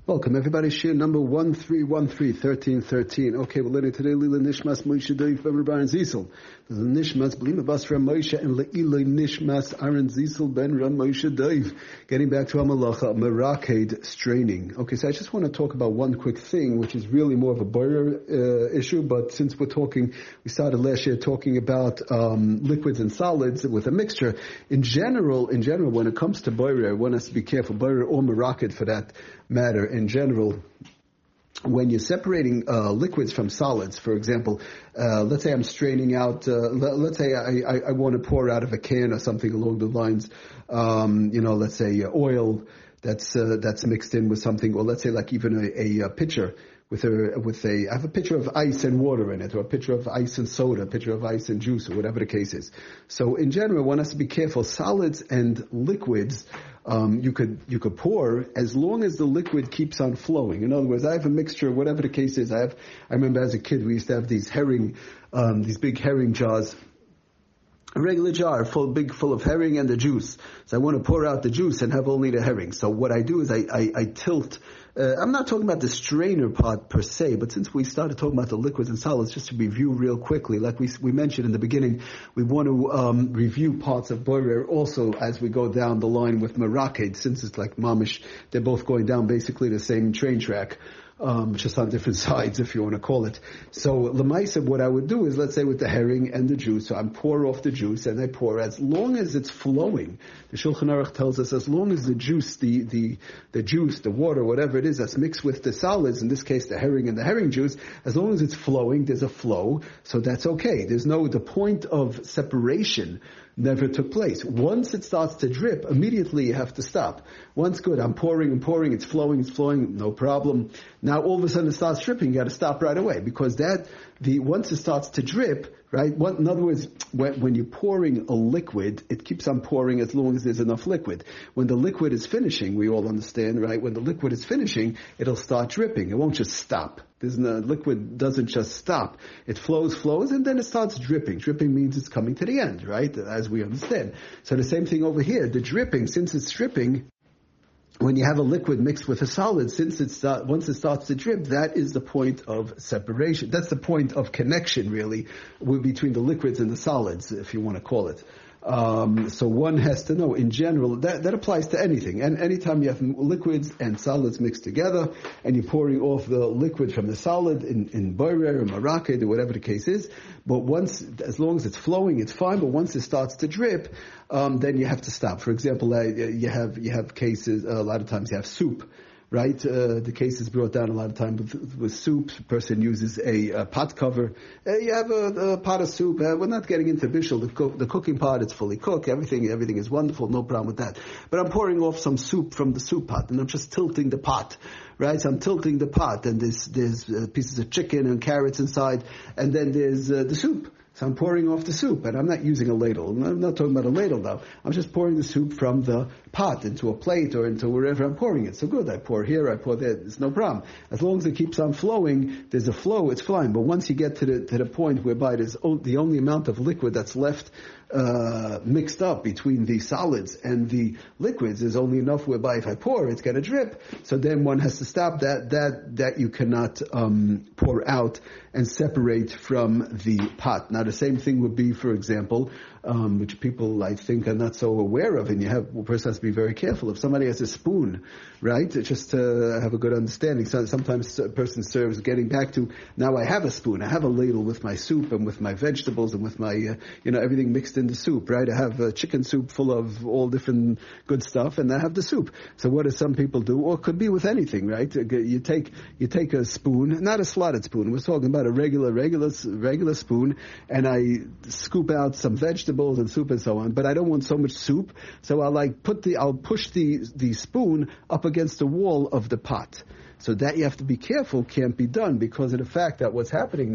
Welcome, everybody. Shir number 1313, 1313. Okay, we're learning today Lila Nishmas Moshe Doif Ben Rabbi Zisel. There's a Nishmas Blima Bas Ram Moshe and Leila Nishmas Aaron Zisel Ben Ram Moshe Doif. Getting back to Amalacha, Meraked straining. Okay, so I just want to talk about one quick thing, which is really more of a boirer issue, but since we started last year talking about liquids and solids with a mixture. In general, when it comes to boirer, one has to be careful, boirer or Meraked for that matter. In general, when you're separating liquids from solids, for example, let's say I'm straining out, let's say I want to pour out of a can or something along the lines, let's say oil that's mixed in with something, or let's say like even a pitcher I have a pitcher of ice and water in it, or a pitcher of ice and soda, a pitcher of ice and juice, or whatever the case is. So in general, one has to be careful. Solids and liquids, you could pour as long as the liquid keeps on flowing. In other words, I have a mixture, whatever the case is. I remember as a kid, we used to have these big herring jars. A regular jar full of herring and the juice. So I want to pour out the juice and have only the herring. So what I do is I tilt. I'm not talking about the strainer part per se, but since we started talking about the liquids and solids, just to review real quickly, like we mentioned in the beginning, we want to review parts of boirer also as we go down the line with Meraked, since it's like mamish, they're both going down basically the same train track. Just on different sides, if you want to call it. So, Lemaisa, what I would do is, let's say with the herring and the juice, so I pour off the juice and I pour as long as it's flowing. The Shulchan Aruch tells us as long as the juice, the juice, the water, whatever it is that's mixed with the solids, in this case the herring and the herring juice, as long as it's flowing, there's a flow, so that's okay. The point of separation never took place. Once it starts to drip, immediately you have to stop. Once good, I'm pouring and pouring, it's flowing, no problem. Now all of a sudden it starts dripping, you got to stop right away, because once it starts to drip, right? In other words, when you're pouring a liquid, it keeps on pouring as long as there's enough liquid. When the liquid is finishing, we all understand, right? When the liquid is finishing, it'll start dripping. It won't just stop. The liquid doesn't just stop. It flows, and then it starts dripping. Dripping means it's coming to the end, right? As we understand. So the same thing over here. The dripping, since it's dripping, when you have a liquid mixed with a solid, once it starts to drip, that is the point of separation. That's the point of connection, really, between the liquids and the solids, if you want to call it. So one has to know, in general, that applies to anything. And anytime you have liquids and solids mixed together, and you're pouring off the liquid from the solid in boirer or Meraked or whatever the case is, but as long as it's flowing, it's fine, but once it starts to drip, then you have to stop. For example, you have cases, a lot of times you have soup, right? The case is brought down a lot of time with soup. The person uses a pot cover. You have a pot of soup. We're not getting into bishul. The cooking pot, it's fully cooked. Everything is wonderful. No problem with that. But I'm pouring off some soup from the soup pot, and I'm just tilting the pot, right? So I'm tilting the pot, and there's pieces of chicken and carrots inside, and then there's the soup. So I'm pouring off the soup, and I'm not using a ladle. I'm not talking about a ladle now. I'm just pouring the soup from the pot into a plate or into wherever I'm pouring it. So good, I pour here, I pour there. It's no problem. As long as it keeps on flowing, there's a flow, it's fine. But once you get to the point whereby there's the only amount of liquid that's left mixed up between the solids and the liquids is only enough whereby if I pour, it's going to drip. So then one has to stop that you cannot pour out and separate from the pot. Now the same thing would be, for example, which people I think are not so aware of, and a person has to be very careful. If somebody has a spoon, right, just to have a good understanding. So sometimes a person serves, getting back to, now I have a spoon, I have a ladle with my soup and with my vegetables and with my, everything mixed in the soup, right? I have a chicken soup full of all different good stuff, and I have the soup. So what do some people do? Or it could be with anything, right? You take a spoon, not a slotted spoon, we're talking about a regular spoon, and I scoop out some vegetables and soup and so on, but I don't want so much soup, so I'll push the spoon up against the wall of the pot. So that you have to be careful, can't be done, because of the fact that what's happening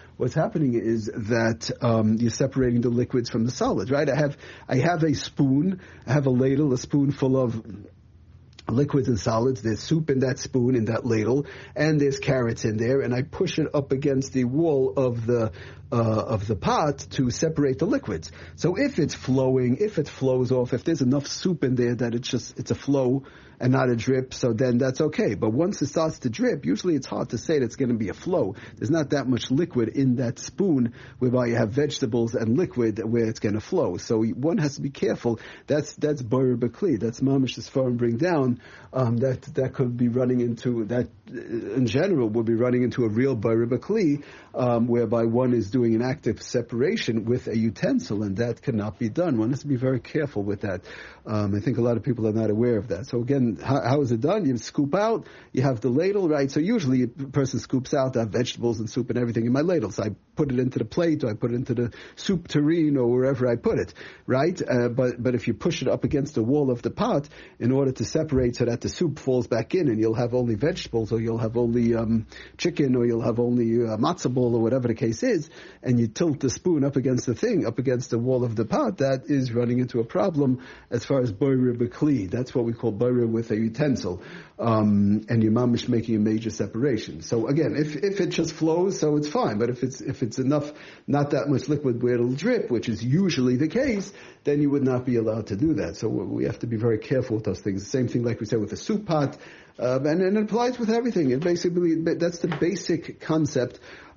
is that you're separating the liquids from the solids, right? I have a spoon, I have a ladle, a spoon full of liquids and solids. There's soup in that spoon, in that ladle, and there's carrots in there, and I push it up against the wall of the pot to separate the liquids. So if it's flowing, if it flows off, if there's enough soup in there that it's a flow, and not a drip, so then that's okay. But once it starts to drip, usually it's hard to say that it's going to be a flow. There's not that much liquid in that spoon whereby you have vegetables and liquid where it's going to flow. So one has to be careful. That's borer b'kli. That's mamish as far and bring down. That could be running into that. In general, will be running into a real borer b'kli, whereby one is doing an active separation with a utensil, and that cannot be done. One has to be very careful with that. I think a lot of people are not aware of that. So again, how is it done? You scoop out, you have the ladle, right? So usually a person scoops out, I have vegetables and soup and everything in my ladle. So I put it into the plate, or I put it into the soup tureen, or wherever I put it, right? But if you push it up against the wall of the pot, in order to separate so that the soup falls back in, and you'll have only vegetables, or you'll have only chicken, or you'll have only matzah ball, or whatever the case is, and you tilt the spoon up against the thing, up against the wall of the pot, that is running into a problem as far as borer b'kli. That's what we call borer with a utensil. And your mamish making a major separation. So again, if it just flows, so it's fine. But if it's enough, not that much liquid where it'll drip, which is usually the case, then you would not be allowed to do that. So we have to be very careful with those things. The same thing like we said with the soup pot, and it applies with everything. It basically, that's the basic concept,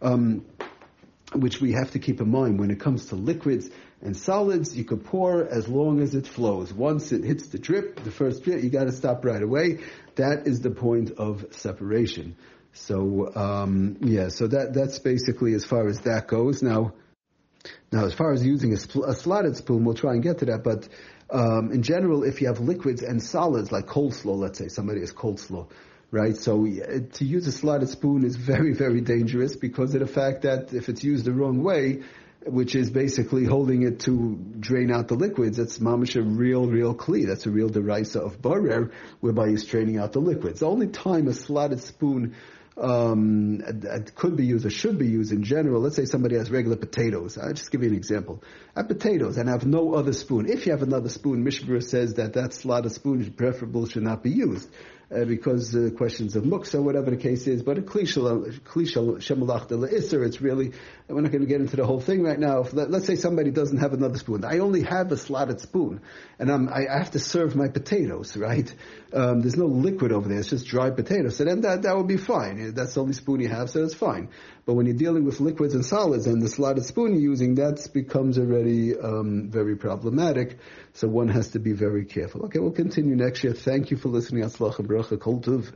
which we have to keep in mind when it comes to liquids and solids. You could pour as long as it flows. Once it hits the drip, the first drip, you got to stop right away. That is the point of separation. So so that's basically as far as that goes. Now as far as using a slotted spoon, we'll try and get to that. But in general, if you have liquids and solids like coleslaw, let's say somebody has coleslaw, right? So to use a slotted spoon is very, very dangerous because of the fact that if it's used the wrong way, which is basically holding it to drain out the liquids, that's mamish a real kli. That's a real deraisa of borer, whereby you're straining out the liquids. The only time a slotted spoon could be used or should be used in general, let's say somebody has regular potatoes. I'll just give you an example. I have potatoes and I have no other spoon. If you have another spoon, Mishra says that slotted spoon is preferable, should not be used. Because questions of muksa, whatever the case is, but a klishal shemalach de le'isser, it's really, we're not going to get into the whole thing right now. Let's say somebody doesn't have another spoon. I only have a slotted spoon, and I have to serve my potatoes, right? There's no liquid over there, it's just dry potatoes. So then that would be fine. That's the only spoon you have, so that's fine. But when you're dealing with liquids and solids, and the slotted spoon you're using, that becomes already very problematic. So one has to be very careful. Okay, we'll continue next year. Thank you for listening. Atzlach and bracha, kol tov.